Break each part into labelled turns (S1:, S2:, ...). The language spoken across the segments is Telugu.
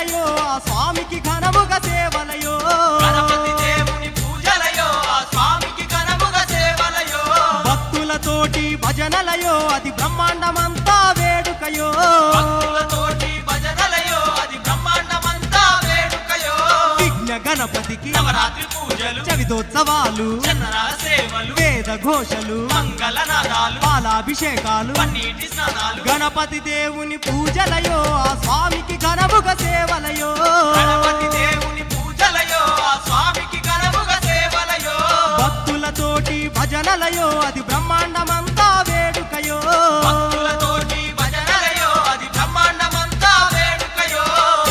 S1: పూజలయో ఆ స్వామికి ఘనముగా సేవలయో
S2: గణపతి దేవుని పూజలయో ఆ స్వామికి ఘనముగా సేవలయో
S1: భక్తులతోటి భజనలయో అది బ్రహ్మాండమంతా వేడుకయో
S2: భక్తులతోటి భజనలయో అది బ్రహ్మాండమంతా వేడుకయో
S1: విఘ్న గణపతికి
S2: నవరాత్రి పూజలు
S1: చవితోత్సవాలు
S2: చందనాల సేవలు
S1: వేద ఘోషలు
S2: మంగళనాదాలు
S1: పాలాభిషేకాలు
S2: పన్నీటి స్నానాలు
S1: గణపతి దేవుని పూజలయో ఆ స్వామికి ఘనముగా సేవలయో
S2: గణపతి దేవుని పూజలయో ఆ స్వామికి ఘనముగా సేవలయో
S1: భక్తులతోటి భజనలయో అది బ్రహ్మాండమంతా వేడుకయో
S2: భక్తులతోటి భజనలయో అది బ్రహ్మాండమంతా వేడుకయో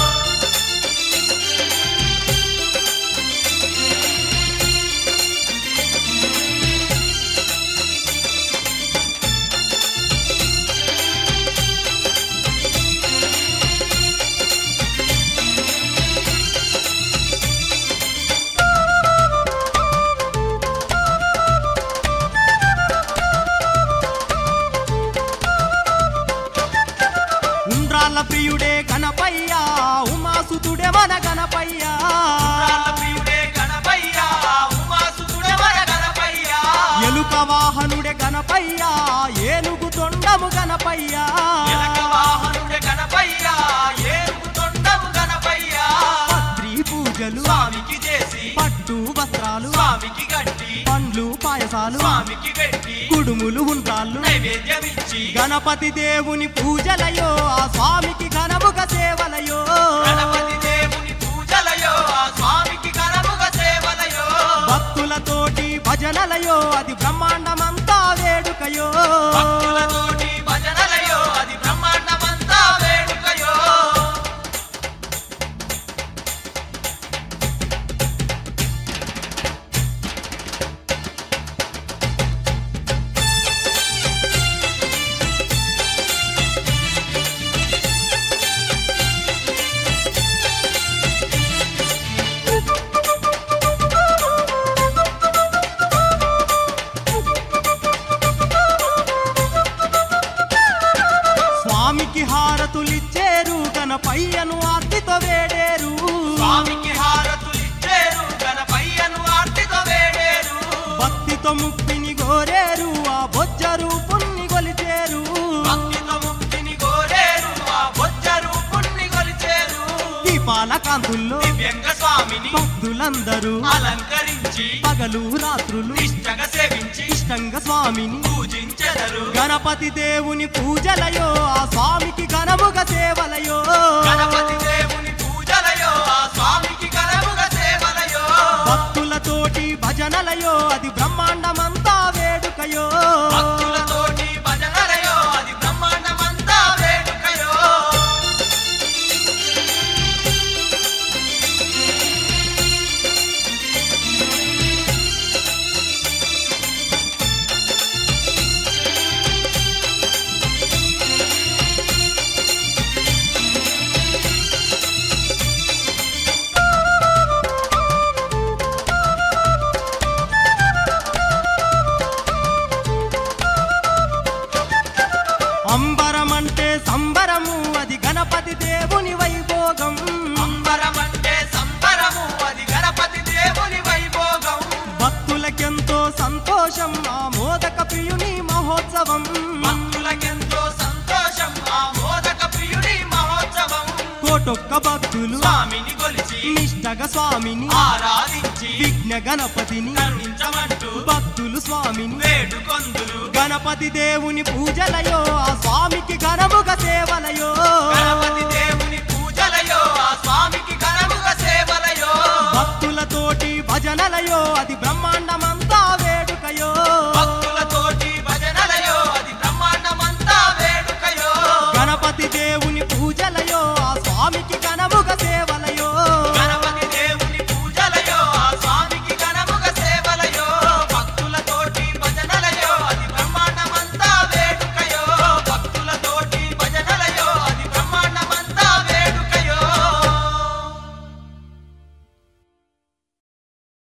S1: ఉండ్రాళ్ళ ప్రియుడే గణపయ్య ఉమాసుతుడే మన గణపయ్య
S2: రాళ్ళ ప్రియుడే గణపయ్య ఉమాసుతుడే మన గణపయ్య
S1: ఎలుక వాహనుడే గణపయ్య ఏనుగు తొండము గణపయ్య
S2: ఎలక వాహనుడే గణపయ్య ఏనుగు తొండము గణపయ్య
S1: పత్రి పూజలు
S2: స్వామికి చేసి
S1: పట్టు వస్త్రాలు
S2: స్వామికి గట్టి
S1: పండ్లు పాయసాలు
S2: స్వామికి పెట్టి
S1: కుడుములు ఉండ్రాళ్ళు
S2: నైవేద్యమిచ్చి
S1: గణపతి దేవుని పూజలయో ఆ స్వామికి ఘనముగా సేవలయో
S2: గణపతి దేవుని పూజలయో ఆ స్వామికి ఘనముగా సేవలయో
S1: భక్తులతోటి భజనలయో అది బ్రహ్మాండమంతా వేడుకయో
S2: భక్తులతోటి భజనలయో అది బ్రహ్మాండమంతా వేడుకయో
S1: స్వామికి హారతులిచ్చేరు గణపయ్యను ఆర్తితో వేడేరు
S2: స్వామికి హారతులిచ్చేరు గణపయ్యను ఆర్తితో వేడేరు
S1: భక్తితో ముక్తిని గోరేరు ఆ బొజ్జ రూపుణ్ణి గొలిచేరు
S2: భక్తితో ముక్తిని కోరేరు ఆ బొజ్జ రూపుణ్ణి కొలిచేరు
S1: దీపాల కాంతుల్లో
S2: దివ్యంగ స్వామిని
S1: భక్తులందరూ
S2: అలంకరించి
S1: పగలు రాత్రులు
S2: నిష్టగా సేవించి
S1: ఇష్టంగా స్వామిని
S2: పూజించెదరు
S1: గణపతి దేవుని పూజలయో ఆ స్వామికి ఘనముగా సేవలయో
S2: గణపతి దేవుని పూజలయో ఆ స్వామికి ఘనముగా సేవలయో
S1: భక్తులతోటి భజనలయో అది బ్రహ్మాండమంతా వేడుకయో
S2: భక్తులతోటి భజనలయో అది బ్రహ్మాండమంతా వేడుకయో
S1: అంబరమంటే సంబరము అది గణపతి దేవుని వైభోగం
S2: అంబరమంటే సంబరము అది గణపతి దేవుని వైభోగం
S1: భక్తులకెంతో సంతోషం ఆ మోదక ప్రియుని మహోత్సవం
S2: భక్తులకెంతో సంతోషం ఆ మోదక ప్రియుడి మహోత్సవం
S1: కోటొక్క భక్తులు
S2: స్వామిని కొలిచి
S1: నిష్టగా స్వామిని
S2: ఆరాధించి
S1: విఘ్న గణపతిని
S2: కరుణించమంటూ
S1: భక్తులు స్వామిని
S2: వేడుకొందులు
S1: గణపతి దేవుని పూజలయో ఆ స్వామికి ఘనముగా సేవలయో
S2: గణపతి దేవుని పూజలయో ఆ స్వామికి ఘనముగా సేవలయో
S1: భక్తులతోటి భజనలయో అది